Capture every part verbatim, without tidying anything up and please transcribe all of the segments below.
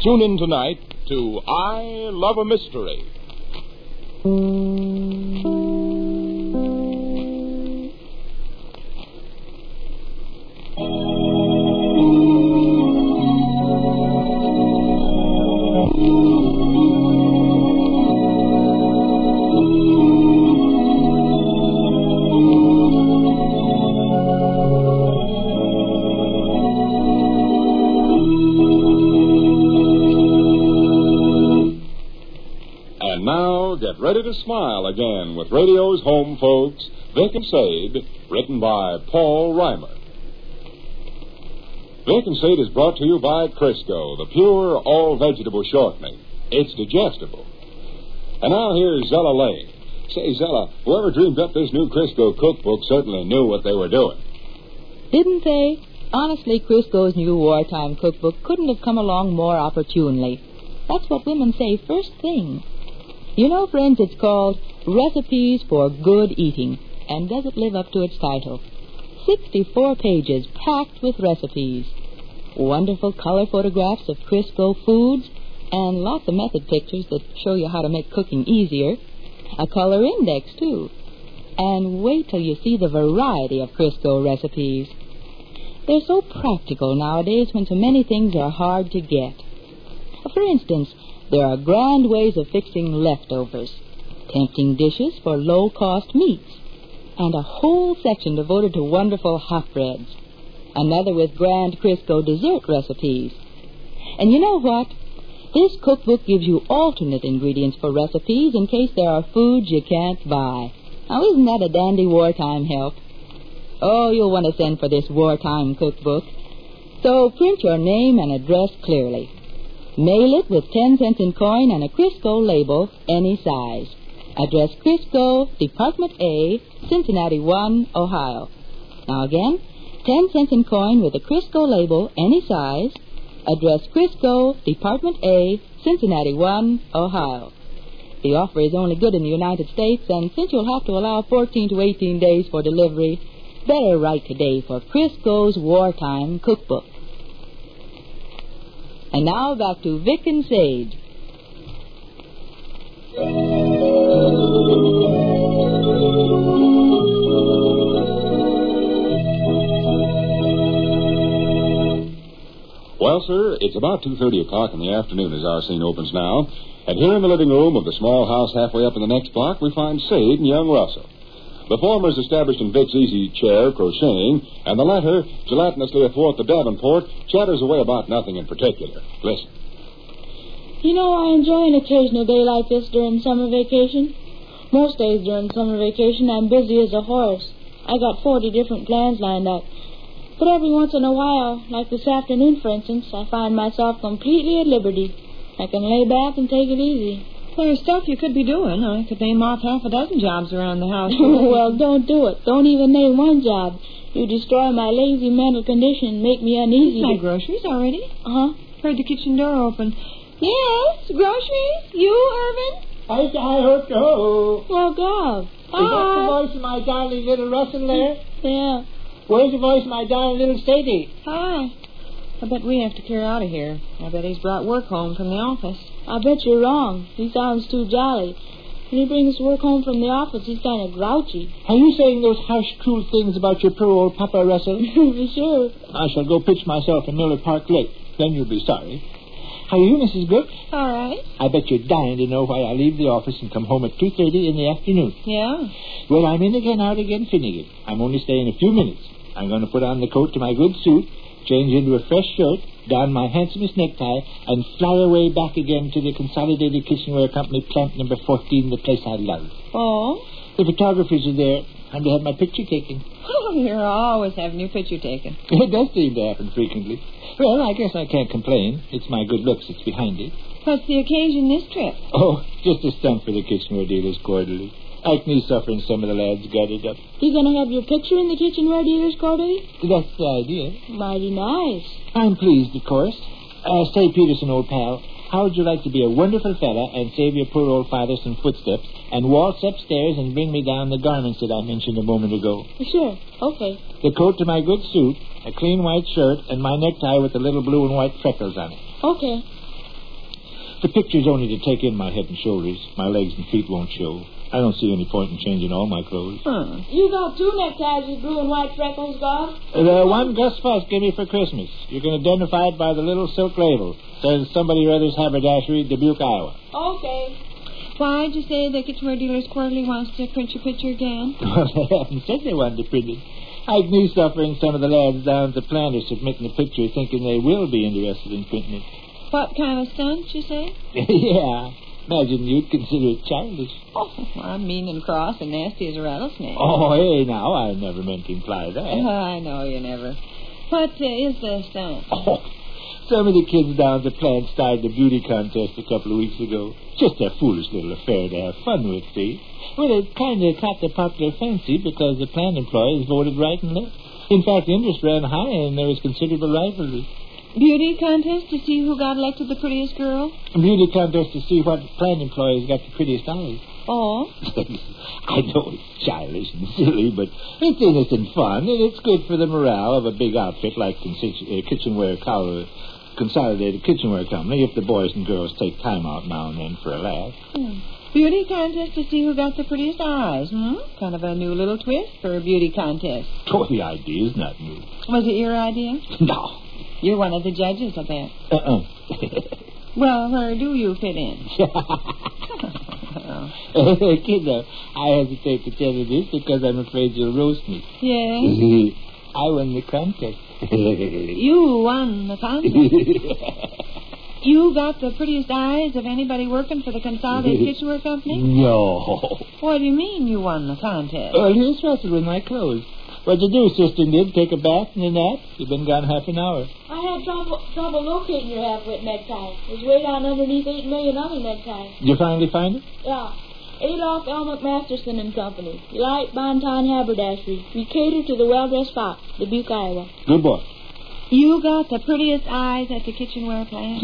Tune in tonight to I Love a Mystery. And now, get ready to smile again with radio's home folks, Vic and Sade, written by Paul Reimer. Vic and Sade is brought to you by Crisco, the pure all-vegetable shortening. It's digestible. And now here's Zella Lane. Say, Zella, whoever dreamed up this new Crisco cookbook certainly knew what they were doing. Didn't they? Honestly, Crisco's new wartime cookbook couldn't have come along more opportunely. That's what women say first thing. You know, friends, it's called Recipes for Good Eating. And does it live up to its title? sixty-four pages packed with recipes. Wonderful color photographs of Crisco foods and lots of method pictures that show you how to make cooking easier. A color index, too. And wait till you see the variety of Crisco recipes. They're so practical nowadays when so many things are hard to get. For instance, there are grand ways of fixing leftovers, tempting dishes for low-cost meats, and a whole section devoted to wonderful hot breads. Another with grand Crisco dessert recipes. And you know what? This cookbook gives you alternate ingredients for recipes in case there are foods you can't buy. Now, isn't that a dandy wartime help? Oh, you'll want to send for this wartime cookbook. So print your name and address clearly. Mail it with ten cents in coin and a Crisco label, any size. Address Crisco, Department A, Cincinnati one, Ohio. Now again, ten cents in coin with a Crisco label, any size. Address Crisco, Department A, Cincinnati one, Ohio. The offer is only good in the United States, and since you'll have to allow fourteen to eighteen days for delivery, better write today for Crisco's Wartime Cookbook. And now back to Vic and Sade. Well, sir, it's about two thirty o'clock in the afternoon as our scene opens now. And here in the living room of the small house halfway up in the next block, we find Sade and young Russell. The former is established in Vic's easy chair, crocheting, and the latter, gelatinously athwart the Davenport, chatters away about nothing in particular. Listen. You know, I enjoy an occasional day like this during summer vacation. Most days during summer vacation, I'm busy as a horse. I got forty different plans lined up. But every once in a while, like this afternoon, for instance, I find myself completely at liberty. I can lay back and take it easy. Well, there's stuff you could be doing. I could name off half a dozen jobs around the house. Well, don't do it. Don't even name one job. You destroy my lazy mental condition and make me uneasy. My groceries already? Uh-huh. Heard the kitchen door open. Yes, groceries? You, Irvin? I, I hope so. Well, go. Is that the voice of my darling little Russell there? Yeah. Where's the voice of my darling little Sadie? Hi. I bet we have to clear out of here. I bet he's brought work home from the office. I bet you're wrong. He sounds too jolly. When he brings work home from the office, he's kind of grouchy. Are you saying those harsh, cruel things about your poor old Papa, Russell? Sure. I shall go pitch myself in Miller Park Lake. Then you'll be sorry. How are you, Missus Brooks? All right. I bet you're dying to know why I leave the office and come home at two thirty in the afternoon. Yeah? Well, I'm in again, out again, Finnegan. I'm only staying a few minutes. I'm going to put on the coat to my good suit, change into a fresh shirt, don my handsomest necktie, and fly away back again to the Consolidated Kitchenware Company, plant number fourteen, the place I love. Oh? The photographers are there. I'm to have my picture taken. Oh, you're always having your picture taken. It does seem to happen frequently. Well, I guess I can't complain. It's my good looks that's behind it. What's the occasion this trip? Oh, just a stunt for the kitchenware dealers quarterly. Like me suffering some of the lads got it up. You gonna have your picture in the kitchenware dealers' quarterly? That's the idea. Mighty nice. I'm pleased, of course. Uh, say, Peterson, old pal, how would you like to be a wonderful fella and save your poor old father some footsteps and waltz upstairs and bring me down the garments that I mentioned a moment ago? Sure. Okay. The coat to my good suit, a clean white shirt, and my necktie with the little blue and white freckles on it. Okay. The picture's only to take in my head and shoulders. My legs and feet won't show. I don't see any point in changing all my clothes. Huh. You got two neckties with blue and white freckles, God. The one Gus Fuss gave me for Christmas. You can identify it by the little silk label. Says somebody or other's haberdashery, Dubuque, Iowa. Okay. Why'd you say the Kitchenware Dealers Quarterly wants to print your picture again? Well, they haven't said they wanted to print it. Ike Neesuffer and some of the lads down at the plant are submitting the picture thinking they will be interested in printing it. What kind of stunt, you say? Yeah. Imagine you'd consider it childish. Oh, I'm mean and cross and nasty as a rattlesnake. Oh, hey, now, I never meant to imply that. Uh, I know you never. What uh, is the stunt? Oh, some of the kids down at the plant started a beauty contest a couple of weeks ago. Just a foolish little affair to have fun with, see? Well, it kind of caught the popular fancy because the plant employees voted right and left. In fact, interest ran high and there was considerable rivalry. Beauty contest to see who got elected the prettiest girl? A beauty contest to see what plant employees got the prettiest eyes. Oh? I know it's childish and silly, but it's innocent fun, and it's good for the morale of a big outfit like Consi- uh, Kitchenware Col- Consolidated Kitchenware Company if the boys and girls take time out now and then for a laugh. Hmm. Beauty contest to see who got the prettiest eyes, hmm? Kind of a new little twist for a beauty contest. Oh, the idea's not new. Was it your idea? No. You're one of the judges, I bet. Uh-uh. Well, where do you fit in? Kiddo, I hesitate to tell you this because I'm afraid you'll roast me. Yes? I won the contest. You won the contest. You got the prettiest eyes of anybody working for the Consolidated Kitchenware Company? No. What do you mean you won the contest? Well, here's Russell with my clothes. What'd you do, Sister Nid? Take a bath and a nap? You've been gone half an hour. I had trouble trouble locating your half-wit necktie. It was way down underneath eight million other neckties. Did you finally find it? Yeah. Adolph L. McMasterson and Company. Light Bonton Haberdashery. We cater to the well-dressed fox, Dubuque, Iowa. Good boy. You got the prettiest eyes at the kitchenware plant?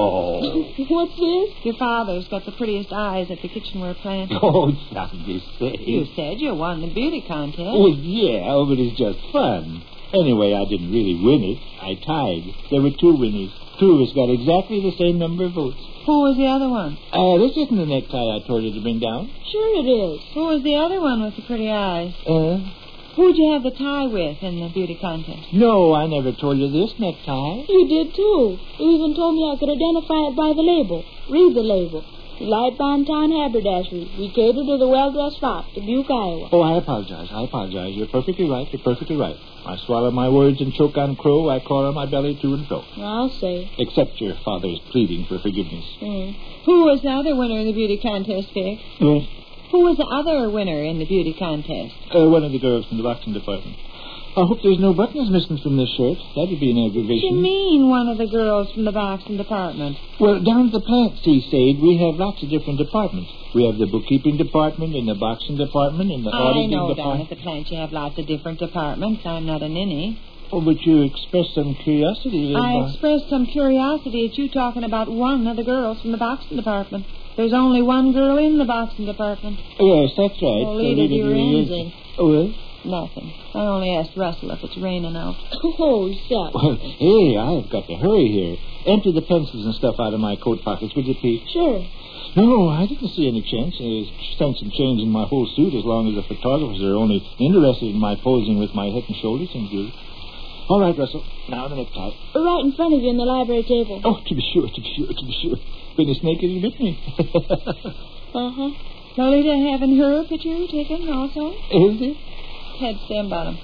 No. What's this? Your father's got the prettiest eyes at the kitchenware plant. Oh, stop this thing. You said you won the beauty contest. Well, yeah, but it's just fun. Anyway, I didn't really win it. I tied. There were two winners. Two of us got exactly the same number of votes. Who was the other one? Uh, this isn't the necktie I told you to bring down. Sure it is. Who was the other one with the pretty eyes? Uh, Who'd you have the tie with in the beauty contest? no, I never told you this necktie. You did, too. You even told me I could identify it by the label. Read the label. Light Bonton Haberdashery. We cater to the well-dressed fox, Dubuque, Iowa. Oh, I apologize. I apologize. You're perfectly right. You're perfectly right. I swallow my words and choke on crow. I call on my belly to and fro. I'll say. Except your father's pleading for forgiveness. Mm. Who was the other winner in the beauty contest, Vic? Yes. Who was the other winner in the beauty contest? Uh, one of the girls from the boxing department. I hope there's no buttons missing from this shirt. That'd be an What do you aggravation. mean, one of the girls from the boxing department? Well, down at the plant, see, Sade, we have lots of different departments. We have the bookkeeping department and the boxing department and the I auditing know down department. at the plant you have lots of different departments. I'm not a ninny. Oh, but you expressed some curiosity. I about- expressed some curiosity at you talking about one of the girls from the boxing department. There's only one girl in the boxing department. Yes, that's right. Lolita Lolita Duranzi. Duranzi. Oh, well? Nothing. I only asked Russell if it's raining out. Oh, shucks. Well, hey, I've got to hurry here. Empty the pencils and stuff out of my coat pockets, would you, Pete? Sure. No, I didn't see any chance. There's sense in changing my whole suit as long as the photographers are only interested in my posing with my head and shoulders and good. All right, Russell. Now the necktie. Right in front of you on the library table. Oh, to be sure, to be sure, to be sure. Been as naked as bit me. Uh-huh. Lolita having her picture taken also? Is it? Head stand bottom.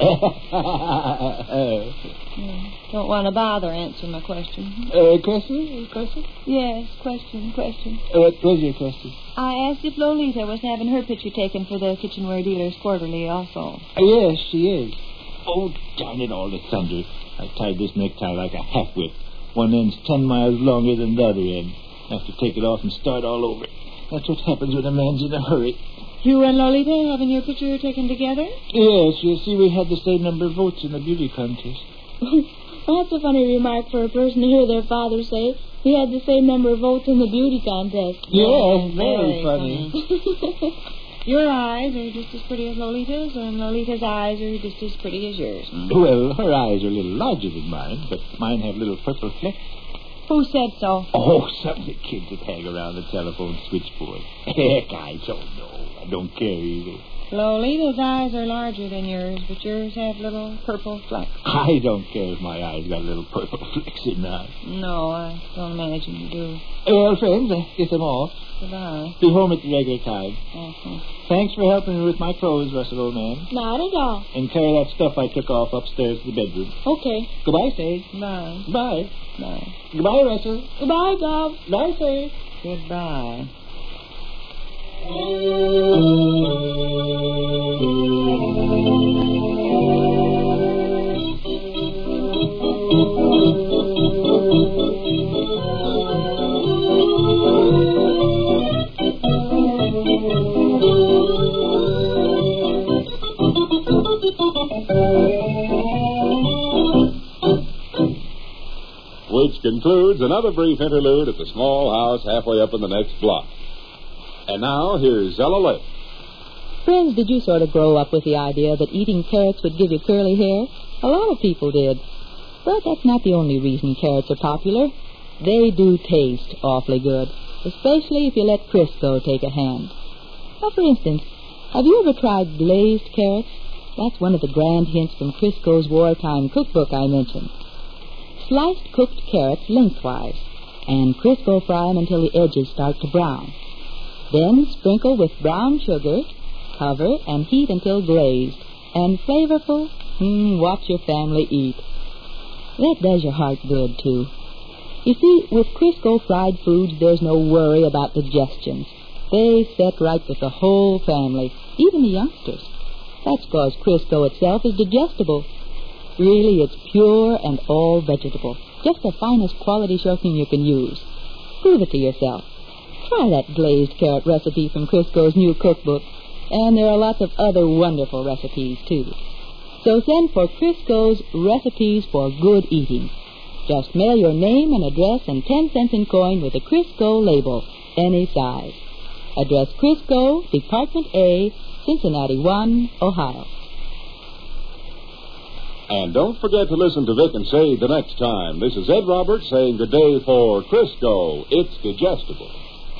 uh, Mm. Don't want to bother answering my question. uh, question? Question? Yes, question, question. Uh, what was your question? I asked if Lolita was having her picture taken for the Kitchenware Dealers Quarterly also. Uh, yes, she is. Oh, darn it all to thunder. I tied this necktie like a half-whip. One end's ten miles longer than the other end. I have to take it off and start all over. That's what happens when a man's in a hurry. You and Lolita having your picture taken together? Yes, you see, we had the same number of votes in the beauty contest. That's a funny remark for a person to hear their father say. He had the same number of votes in the beauty contest. Yes, Very very funny. Your eyes are just as pretty as Lolita's, and Lolita's eyes are just as pretty as yours. Hmm? Well, her eyes are a little larger than mine, but mine have little purple flecks. Who said so? Oh, some of the kids that hang around the telephone switchboard. Heck, I don't know. I don't care either. Lolita's eyes are larger than yours, but yours have little purple flecks. I don't care if my eyes got little purple flecks or not. No, I don't imagine you do. Well, friends, I guess I'm off. Goodbye. Be home at the regular time. Uh-huh. Thanks for helping me with my clothes, Russell, old man. Not at all. And carry that stuff I took off upstairs to the bedroom. Okay. Goodbye, Sage. Bye. Bye. Bye. Goodbye, Russell. Goodbye, Bob. Bye, Sage. Goodbye. Which concludes another brief interlude at the small house halfway up in the next block. And now, here's Zella Lake. Friends, did you sort of grow up with the idea that eating carrots would give you curly hair? A lot of people did. But that's not the only reason carrots are popular. They do taste awfully good, especially if you let Crisco take a hand. Now, for instance, have you ever tried glazed carrots? That's one of the grand hints from Crisco's wartime cookbook I mentioned. Sliced cooked carrots lengthwise, and Crisco fry them until the edges start to brown. Then sprinkle with brown sugar, cover, and heat until glazed. And flavorful, mm, watch your family eat. That does your heart good, too. You see, with Crisco fried foods, there's no worry about digestions. They set right with the whole family, even the youngsters. That's because Crisco itself is digestible. Really, it's pure and all vegetable. Just the finest quality shortening you can use. Prove it to yourself. Try that glazed carrot recipe from Crisco's new cookbook. And there are lots of other wonderful recipes, too. So send for Crisco's Recipes for Good Eating. Just mail your name and address and ten cents in coin with a Crisco label, any size. Address Crisco, Department A, Cincinnati one, Ohio. And don't forget to listen to Vic and Sade the next time. This is Ed Roberts saying good day for Crisco. It's digestible.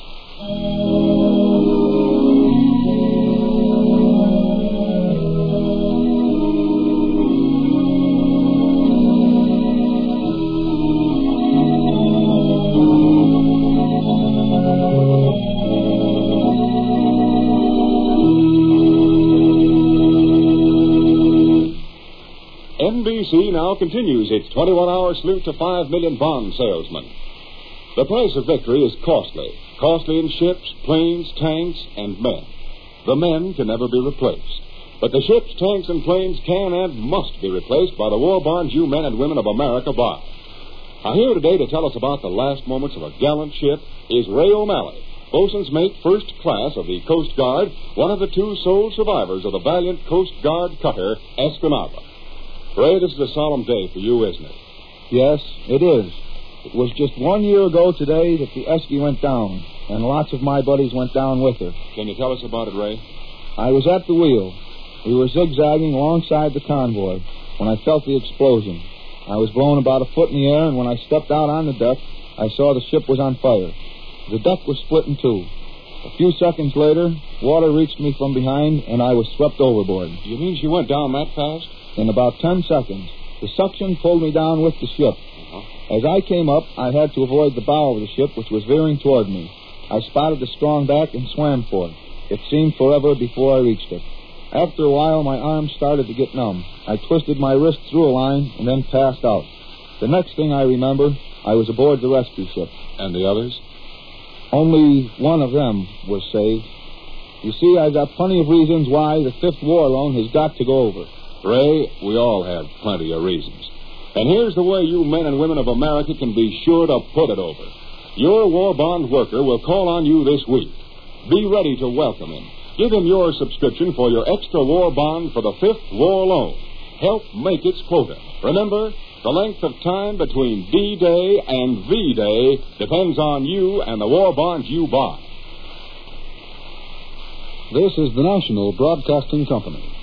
N B C now continues its twenty-one hour salute to five million bond salesmen. The price of victory is costly. Costly in ships, planes, tanks, and men. The men can never be replaced. But the ships, tanks, and planes can and must be replaced by the war bonds you men and women of America buy. Now, here today to tell us about the last moments of a gallant ship is Ray O'Malley, boatswain's mate first class of the Coast Guard, one of the two sole survivors of the valiant Coast Guard cutter Escanaba. Ray, this is a solemn day for you, isn't it? Yes, it is. It was just one year ago today that the Esky went down, and lots of my buddies went down with her. Can you tell us about it, Ray? I was at the wheel. We were zigzagging alongside the convoy when I felt the explosion. I was blown about a foot in the air, and when I stepped out on the deck, I saw the ship was on fire. The deck was split in two. A few seconds later, water reached me from behind, and I was swept overboard. You mean she went down that fast? In about ten seconds, the suction pulled me down with the ship. Uh-huh. As I came up, I had to avoid the bow of the ship, which was veering toward me. I spotted the strong back and swam for it. It seemed forever before I reached it. After a while, my arms started to get numb. I twisted my wrist through a line and then passed out. The next thing I remember, I was aboard the rescue ship. And the others? Only one of them was saved. You see, I've got plenty of reasons why the fifth war loan has got to go over. Ray, we all have plenty of reasons. And here's the way you men and women of America can be sure to put it over. Your war bond worker will call on you this week. Be ready to welcome him. Give him your subscription for your extra war bond for the fifth war loan. Help make its quota. Remember, the length of time between D-Day and V-Day depends on you and the war bonds you buy. This is the National Broadcasting Company.